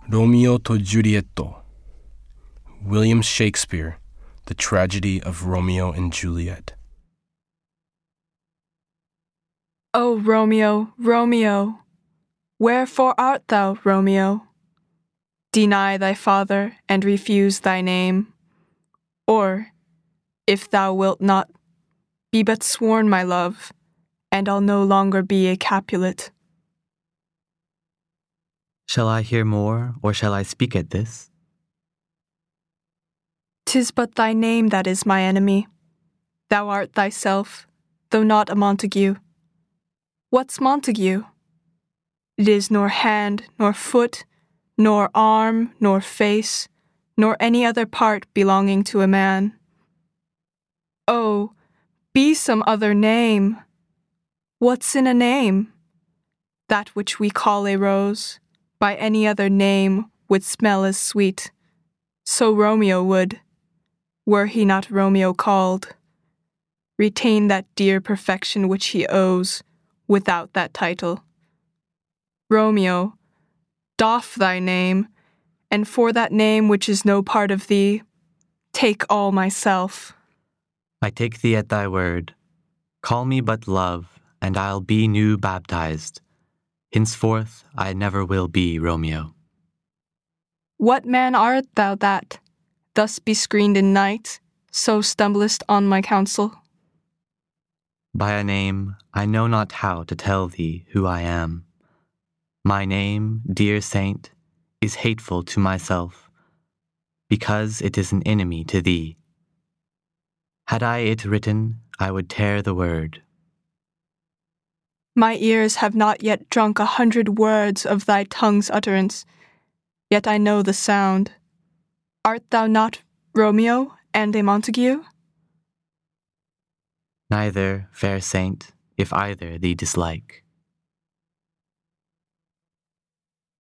Romeo to Giulietto. William Shakespeare, The Tragedy of Romeo and Juliet. O Romeo, Romeo, wherefore art thou, Romeo? Deny thy father and refuse thy name. Or, if thou wilt not, be but sworn my love, and I'll no longer be a Capulet. Shall I hear more, or shall I speak at this? 'Tis but thy name that is my enemy. Thou art thyself, though not a Montague. What's Montague? It is nor hand, nor foot, nor arm, nor face, nor any other part belonging to a man. Oh, be some other name. What's in a name? That which we call a rose, by any other name would smell as sweet. So Romeo would, were he not Romeo called, retain that dear perfection which he owes, without that title. Romeo, doff thy name, and for that name which is no part of thee, take all myself. I take thee at thy word. Call me but love, and I'll be new baptized. Henceforth I never will be Romeo. What man art thou that, thus bescreened in night, so stumblest on my counsel? By a name I know not how to tell thee who I am. My name, dear saint, is hateful to myself, because it is an enemy to thee. Had I it written, I would tear the word. My ears have not yet drunk 100 words of thy tongue's utterance, yet I know the sound. Art thou not Romeo and a Montague? Neither, fair saint, if either thee dislike.